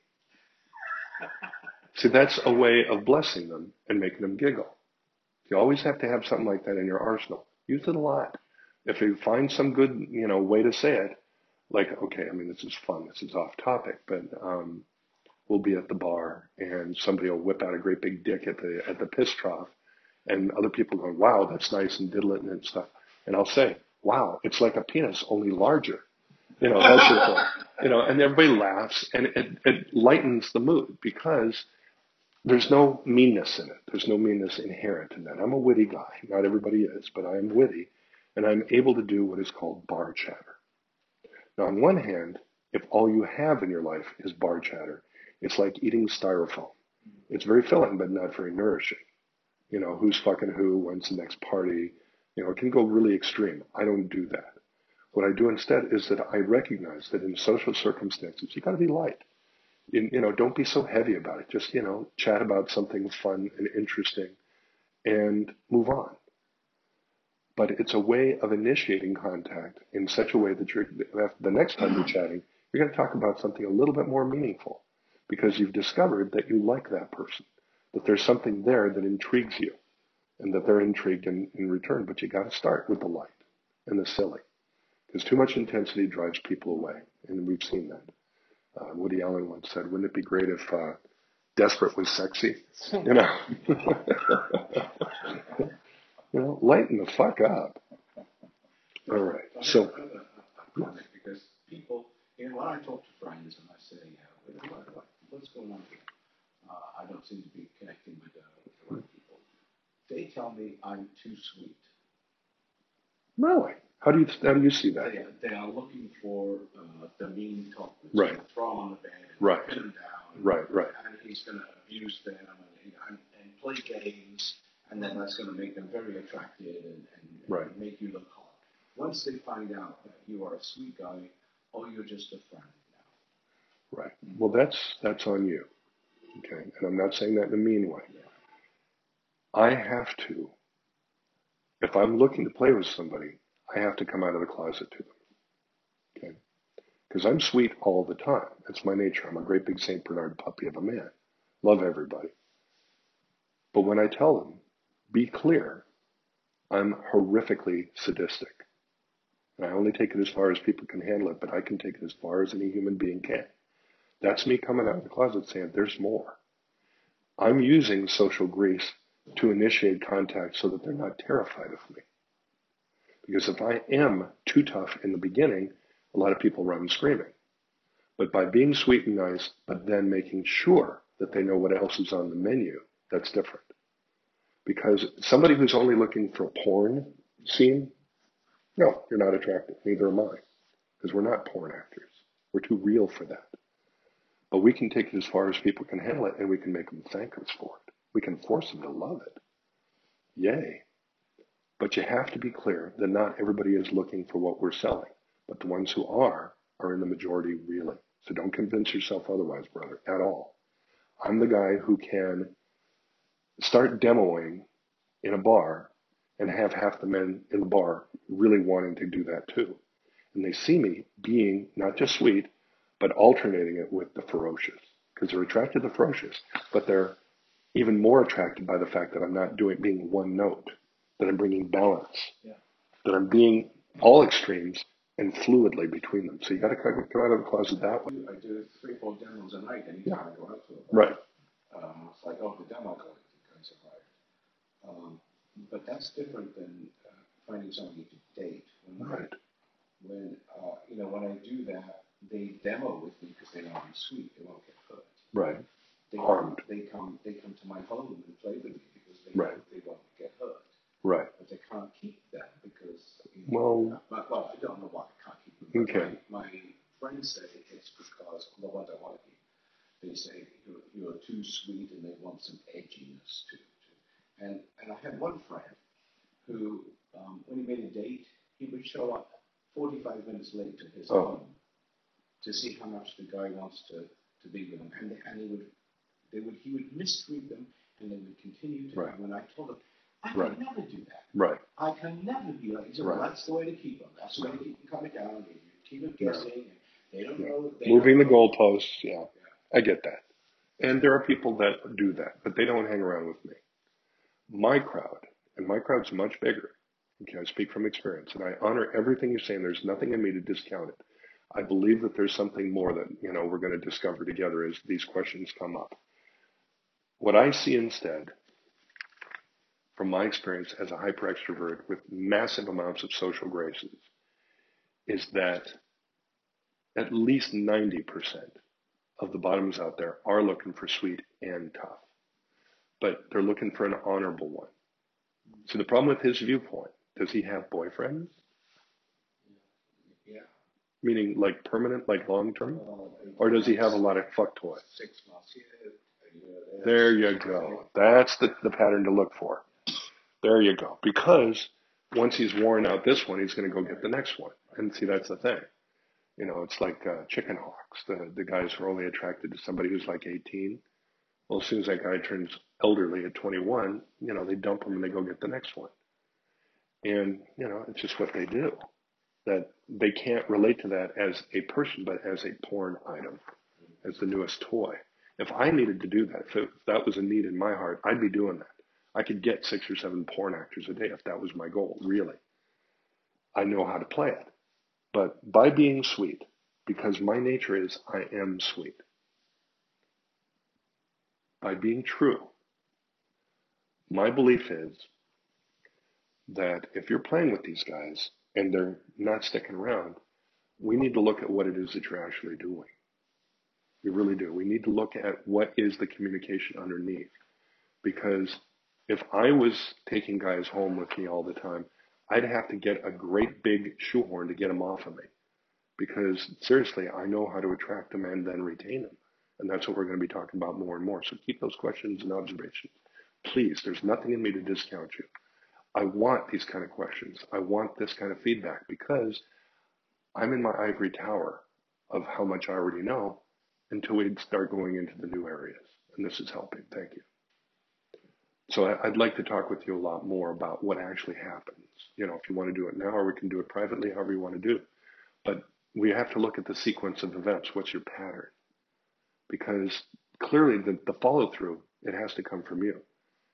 See, that's a way of blessing them and making them giggle. You always have to have something like that in your arsenal. Use it a lot. If you find some good you know way to say it, like okay, I mean this is fun, this is off topic, but um, we'll be at the bar and somebody will whip out a great big dick at the at the piss trough, and other people going, wow, that's nice and diddling and stuff. And I'll say, wow, it's like a penis, only larger. You know, that's your thing. You know, and everybody laughs and it, it lightens the mood because there's no meanness in it. There's no meanness inherent in that. I'm a witty guy. Not everybody is, but I am witty and I'm able to do what is called bar chatter. Now, on one hand, if all you have in your life is bar chatter, it's like eating styrofoam. It's very filling, but not very nourishing. You know, who's fucking who, when's the next party. You know, it can go really extreme. I don't do that. What I do instead is that I recognize that in social circumstances, you got to be light. You, you know, don't be so heavy about it. Just, you know, chat about something fun and interesting and move on. But it's a way of initiating contact in such a way that you're, the next time you're chatting, you're going to talk about something a little bit more meaningful because you've discovered that you like that person, that there's something there that intrigues you and that they're intrigued in, in return. But you got to start with the light and the silly because too much intensity drives people away. And we've seen that. Uh, Woody Allen once said, wouldn't it be great if uh, desperate was sexy? You know, you know, lighten the fuck up. All right. So, because people, you know, when I talk to friends and I say, uh, what, what, what's going on here? Uh, I don't seem to be connecting with, uh, with the right people. They tell me I'm too sweet. Really? How do you how do you see that? They, they are looking for uh, the mean talk. Right. Throw him on the bed and right. pin him down. Right. Right. And he's going to abuse them and, and, and play games, and then that's going to make them very attractive and, and, right. and make you look hot. Once they find out that you are a sweet guy, or you're just a friend now. Right. Well, that's that's on you. Okay. And I'm not saying that in a mean way. Yeah. I have to. If I'm looking to play with somebody, I have to come out of the closet to them. Okay. Because I'm sweet all the time. That's my nature. I'm a great big Saint Bernard puppy of a man. Love everybody. But when I tell them, be clear, I'm horrifically sadistic. And I only take it as far as people can handle it, but I can take it as far as any human being can. That's me coming out of the closet saying, there's more. I'm using social grease to initiate contact so that they're not terrified of me. Because if I am too tough in the beginning, a lot of people run screaming. But by being sweet and nice, but then making sure that they know what else is on the menu, that's different. Because somebody who's only looking for a porn scene, no, you're not attractive. Neither am I. Because we're not porn actors. We're too real for that. But we can take it as far as people can handle it, and we can make them thank us for it. We can force them to love it. Yay. But you have to be clear that not everybody is looking for what we're selling. But the ones who are, are in the majority really. So don't convince yourself otherwise, brother, at all. I'm the guy who can start demoing in a bar and have half the men in the bar really wanting to do that too. And they see me being not just sweet, but alternating it with the ferocious. Because they're attracted to the ferocious, but they're even more attracted by the fact that I'm not doing being one note, that I'm bringing balance, yeah. that I'm being all extremes and fluidly between them. So you got to come out of the closet that way. I do three, four demos a night anytime Yeah. I go out to it. Right. Um, it's like, oh, the demo guys are hired. Um, but that's different than uh, finding somebody to date. When, Right. When, uh, you know, when I do that, they demo with me because they know I'm sweet. They won't get hurt. Right. They Harmed. Come, they come. They come to my home and play with me because they right. they won't get hurt. Right. But they can't keep that because too sweet and they want some edginess to it. And, and I had one friend who, um, when he made a date, he would show up forty-five minutes late to his Oh. home to see how much the guy wants to, to be with him. And, and he would, they would, he would mistreat them, and they would continue to. Right. When I told him, I Right. can never do that. Right. I can never be like. He said, well, Right. that's the way to keep them. That's the way to keep them coming down. You keep them guessing. And they don't Yeah. know. They Moving the don't know. goalposts, yeah, I get that. And there are people that do that, but they don't hang around with me. My crowd, and my crowd's much bigger, okay, I speak from experience, and I honor everything you say, and there's nothing in me to discount it. I believe that there's something more that, you know, we're going to discover together as these questions come up. What I see instead, from my experience as a hyper extrovert with massive amounts of social graces, is that at least ninety percent of the bottoms out there are looking for sweet and tough, but they're looking for an honorable one. So the problem with his viewpoint, does he have boyfriends? Yeah. Meaning like permanent, like long term? Well, Or does he have a lot of fuck toys? Six months here, a year There you go. That's the, the pattern to look for. There you go. Because once he's worn out this one, he's going to go get the next one. And see, that's the thing. You know, it's like uh, chicken hawks. The, the guys who are only attracted to somebody who's like eighteen. Well, as soon as that guy turns elderly at twenty-one, you know, they dump him and they go get the next one. And, you know, it's just what they do. That they can't relate to that as a person, but as a porn item, as the newest toy. If I needed to do that, if that was a need in my heart, I'd be doing that. I could get six or seven porn actors a day if that was my goal, really. I know how to play it. But by being sweet, because my nature is I am sweet. By being true, my belief is that if you're playing with these guys and they're not sticking around, we need to look at what it is that you're actually doing. We really do. We need to look at what is the communication underneath. Because if I was taking guys home with me all the time, I'd have to get a great big shoehorn to get them off of me. Because seriously, I know how to attract them and then retain them. And that's what we're going to be talking about more and more. So keep those questions and observations. Please, there's nothing in me to discount you. I want these kind of questions. I want this kind of feedback because I'm in my ivory tower of how much I already know until we start going into the new areas. And this is helping. Thank you. So I'd like to talk with you a lot more about what actually happens. You know, if you want to do it now, or we can do it privately, however you want to do. But we have to look at the sequence of events. What's your pattern? Because clearly the, the follow through, it has to come from you.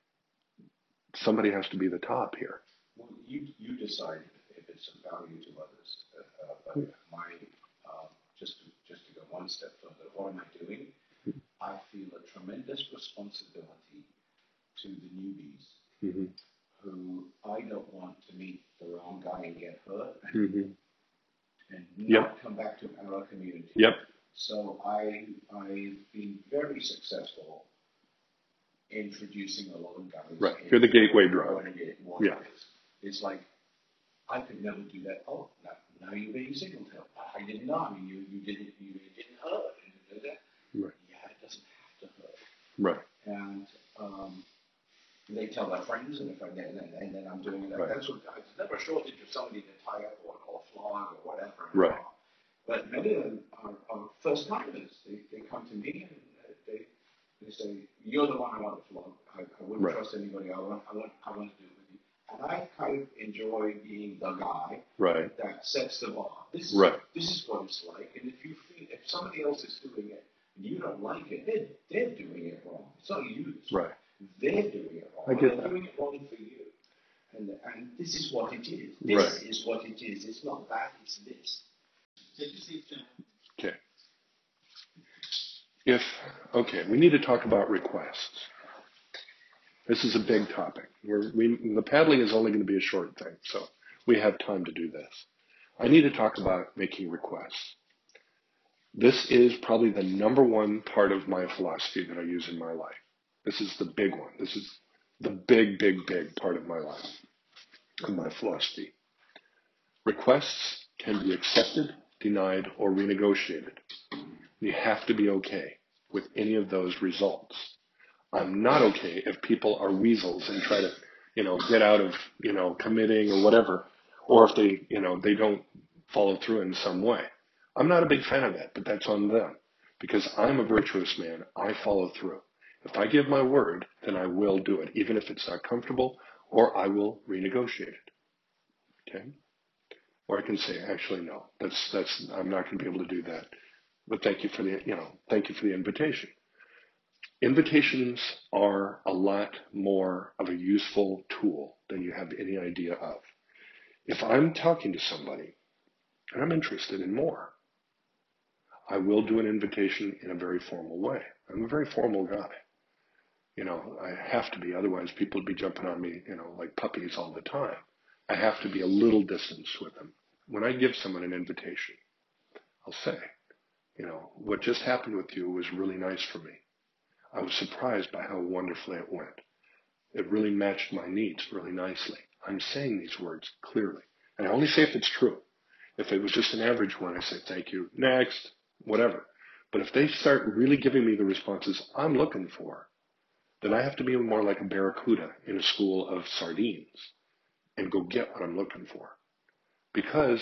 Somebody has to be the top here. Well, you you decide if it's of value to others. Uh, but my um, just to, just to go one step further, what am I doing? I feel a tremendous responsibility to the newbies Mm-hmm. who I don't want to meet the wrong guy and get hurt Mm-hmm. and not Yep. come back to our community. Yep. So I I've been very successful introducing a lot of guys. Right. You're the gateway drug. What it is. What Yeah. it is. It's like I could never do that. Oh, now, now you're being signaled to. I didn't know. I mean, you, you didn't you, you didn't hurt. You didn't do that. Right. Yeah, it doesn't have to hurt. Right. And um, they tell their friends, and if I and then, and then I'm doing that. Right. That's what it's never a shortage of somebody to tie up or, or flog or whatever. Right. But many of them are, are first timers. They, they come to me and uh, they they say, "You're the one I want to flog. I, I wouldn't Right. trust anybody. I want I want I want to do it with you." And I kind of enjoy being the guy Right. that sets the bar. This is Right. this is what it's like. And if you feel if somebody else is doing it and you don't like it, they're they're doing it wrong. It's not you. That's Right. They're doing it wrong. I get they're that. doing it wrong for you. And and this is what it is. This Right. is what it is. It's not that. It's this. Okay. If, okay, we need to talk about requests. This is a big topic. We're, we, the paddling is only going to be a short thing, so we have time to do this. I need to talk about making requests. This is probably the number one part of my philosophy that I use in my life. This is the big one. This is the big, big, big part of my life, of my philosophy. Requests can be accepted, denied, or renegotiated. You have to be okay. with any of those results. I'm not okay if people are weasels and try to, you know, get out of, you know, committing or whatever, or if they, you know, they don't follow through in some way. I'm not a big fan of that, but that's on them because I'm a virtuous man. I follow through. If I give my word, then I will do it, even if it's not comfortable, or I will renegotiate it. Okay? Or I can say, actually, no, that's, that's, I'm not going to be able to do that. But thank you for the, you know, thank you for the invitation. Invitations are a lot more of a useful tool than you have any idea of. If I'm talking to somebody and I'm interested in more, I will do an invitation in a very formal way. I'm a very formal guy. You know, I have to be, otherwise people would be jumping on me, you know, like puppies all the time. I have to be a little distance with them. When I give someone an invitation, I'll say, you know, what just happened with you was really nice for me. I was surprised by how wonderfully it went. It really matched my needs really nicely. I'm saying these words clearly. And I only say if it's true. If it was just an average one, I say thank you, next, whatever. But if they start really giving me the responses I'm looking for, then I have to be more like a barracuda in a school of sardines and go get what I'm looking for. Because,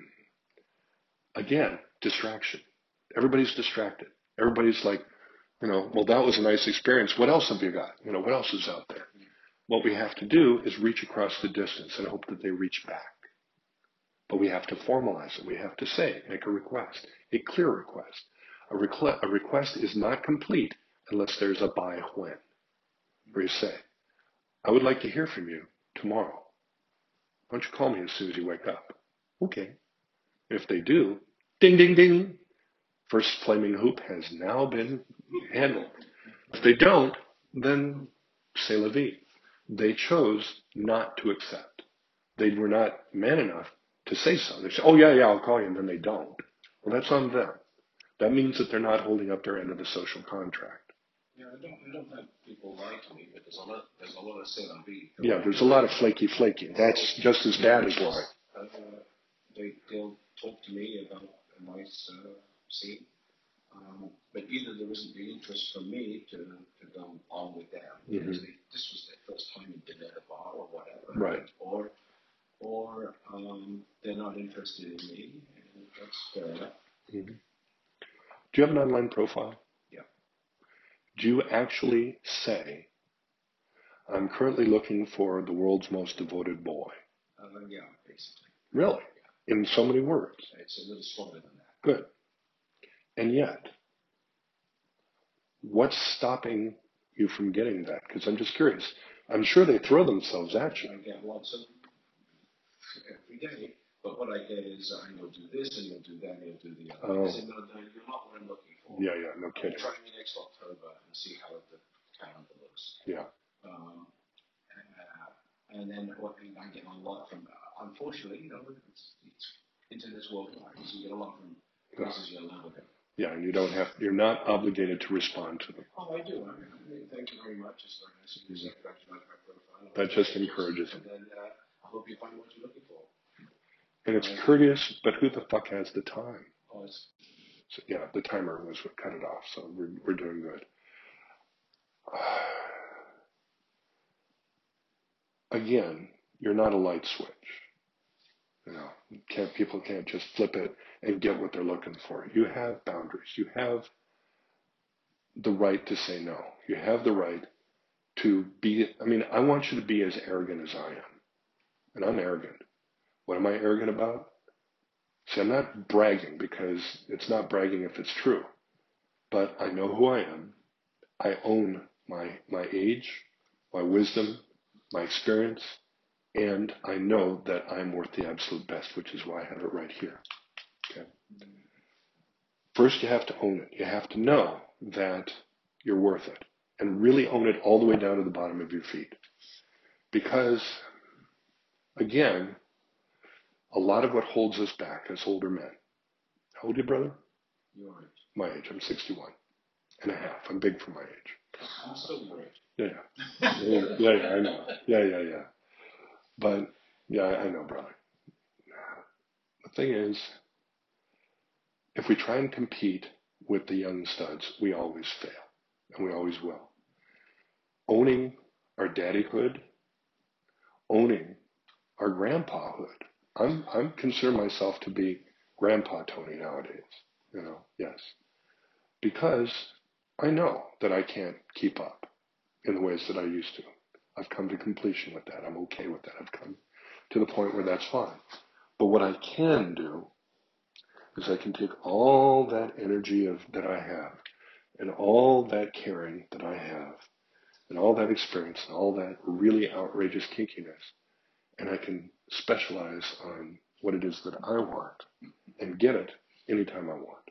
again, distraction. Everybody's distracted. Everybody's like, you know, well, that was a nice experience. What else have you got? You know, what else is out there? What we have to do is reach across the distance and hope that they reach back. But we have to formalize it. We have to say, make a request, a clear request. A, requ- a request is not complete unless there's a by when. Where you say, I would like to hear from you tomorrow. Why don't you call me as soon as you wake up? Okay. If they do, ding, ding, ding. First flaming hoop has now been handled. If they don't, then c'est la vie. They chose not to accept. They were not man enough to say so. They say, oh, yeah, yeah, I'll call you, and then they don't. Well, that's on them. That means that they're not holding up their end of the social contract. Yeah, I don't, I don't think people lie to me, but there's a lot, there's a lot of say la vie. Yeah, there's a lot of flaky flaky. That's just as bad as lying. Uh, they, they'll talk to me about a nice uh, scene. Um, but either there isn't the interest from me to, to go on with them Mm-hmm. because they, this was their first time in dinner at a bar or whatever, right? Or, or um, they're not interested in me, and that's fair enough. Mm-hmm. Do you have an online profile? Yeah. Do you actually say, "I'm currently looking for the world's most devoted boy"? Uh, yeah, basically. Really? Yeah. In so many words? It's a little stronger than that. Good. And yet, what's stopping you from getting that? Because I'm just curious. I'm sure they throw themselves at you. I get lots of every day, but what I get is uh, you'll do this and you'll do that and you'll do the other. Oh. I said, no, no, you're not what I'm looking for. Yeah, yeah, no kidding. Try me next October and see how the calendar looks. Yeah. Um, uh, and then what I get a lot from, uh, unfortunately, you know, it's, it's internet's worldwide, so you get a lot from places you're living in. Yeah, and you don't have, you're not obligated to respond to them. Oh, I do. I mean, thank you very much. It's very nice of you to send back to my profile. That just encourages and them. then uh, I hope you find what you're looking for. And it's courteous, but who the fuck has the time? Oh, it's, So, yeah, the timer was what cut it off, so we're, we're doing good. Again, you're not a light switch. You know, can't, people can't just flip it and get what they're looking for. You have boundaries. You have the right to say no. You have the right to be, I mean, I want you to be as arrogant as I am. And I'm arrogant. What am I arrogant about? See, I'm not bragging because it's not bragging if it's true. But I know who I am. I own my, my age, my wisdom, my experience, and I know that I'm worth the absolute best, which is why I have it right here. Okay. First, you have to own it. You have to know that you're worth it, and really own it all the way down to the bottom of your feet. Because, again, a lot of what holds us back as older men. How old are you, brother? your age. My age. I'm sixty-one and a half. I'm big for my age. I'm still your age. Yeah, yeah. Yeah, yeah, yeah, I know. Yeah, yeah, yeah. But, yeah, I know, brother. The thing is, if we try and compete with the young studs, we always fail, and we always will. Owning our daddyhood, owning our grandpahood. I'm I'm consider myself to be Grandpa Tony nowadays, you know, yes. Because I know that I can't keep up in the ways that I used to. I've come to completion with that. I'm okay with that. I've come to the point where that's fine. But what I can do is I can take all that energy of that I have and all that caring that I have and all that experience and all that really outrageous kinkiness, and I can specialize on what it is that I want and get it anytime I want.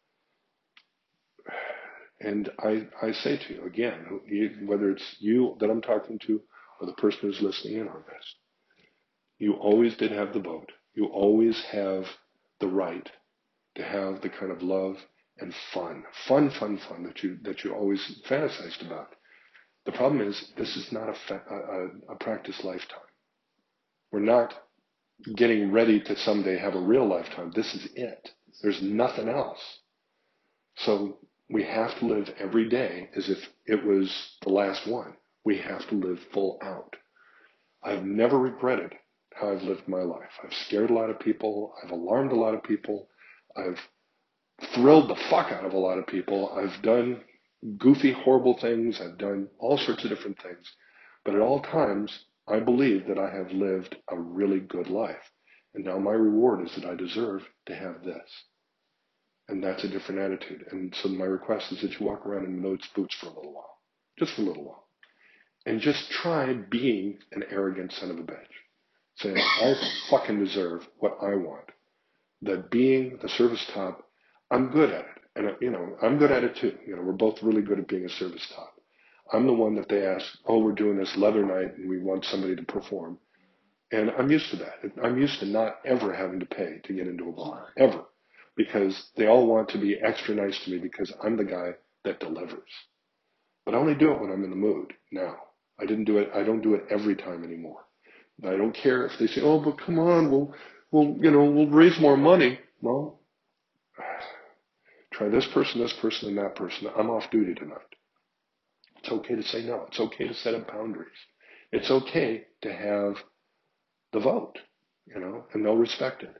And I, I say to you, again, whether it's you that I'm talking to or the person who's listening in on this, you always did have the vote. You always have the right to have the kind of love and fun, fun, fun, fun that you that you always fantasized about. The problem is this is not a, fa- a, a practice lifetime. We're not getting ready to someday have a real lifetime. This is it. There's nothing else. So we have to live every day as if it was the last one. We have to live full out. I've never regretted how I've lived my life. I've scared a lot of people. I've alarmed a lot of people. I've thrilled the fuck out of a lot of people. I've done goofy, horrible things. I've done all sorts of different things. But at all times, I believe that I have lived a really good life. And now my reward is that I deserve to have this. And that's a different attitude. And so my request is that you walk around in those boots for a little while. Just for a little while. And just try being an arrogant son of a bitch. Saying, I fucking deserve what I want. That being the service top, I'm good at it. And, you know, I'm good at it too. You know, we're both really good at being a service top. I'm the one that they ask, oh, we're doing this leather night and we want somebody to perform. And I'm used to that. I'm used to not ever having to pay to get into a bar. Ever. Because they all want to be extra nice to me because I'm the guy that delivers. But I only do it when I'm in the mood now. I didn't do it. I don't do it every time anymore. I don't care if they say, oh, but come on, we'll, we'll, you know, we'll raise more money. Well, try this person, this person, and that person. I'm off duty tonight. It's okay to say no. It's okay to set up boundaries. It's okay to have the vote, you know, and they'll respect it.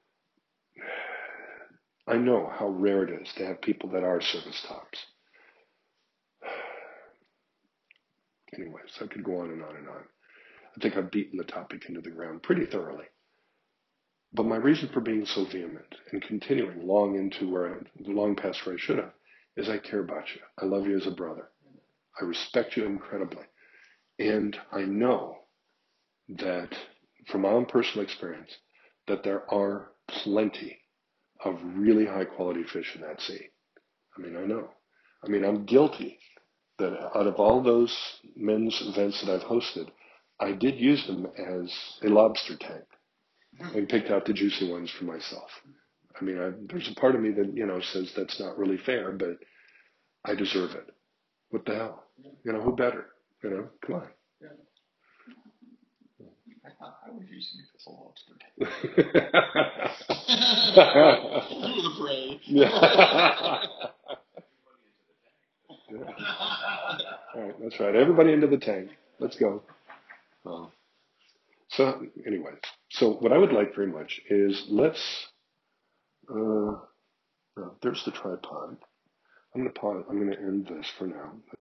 I know how rare it is to have people that are service tops. Anyways, I could go on and on and on. I think I've beaten the topic into the ground pretty thoroughly. But my reason for being so vehement and continuing long into where I, long past where I should have, is I care about you. I love you as a brother. I respect you incredibly. And I know that from my own personal experience, that there are plenty of really high quality fish in that sea. I mean, I know. I mean, I'm guilty that out of all those men's events that I've hosted, I did use them as a lobster tank and picked out the juicy ones for myself. I mean, I, there's a part of me that, you know, says that's not really fair, but I deserve it. What the hell? You know, who better? You know, come on. Yeah. I thought I was using it as a lobster tank. You were the prey. Yeah. Yeah. All right, that's right. Everybody into the tank. Let's go. Uh, so, anyway, so what I would like very much is let's. Uh, uh, there's the tripod. I'm gonna pause. I'm gonna end this for now.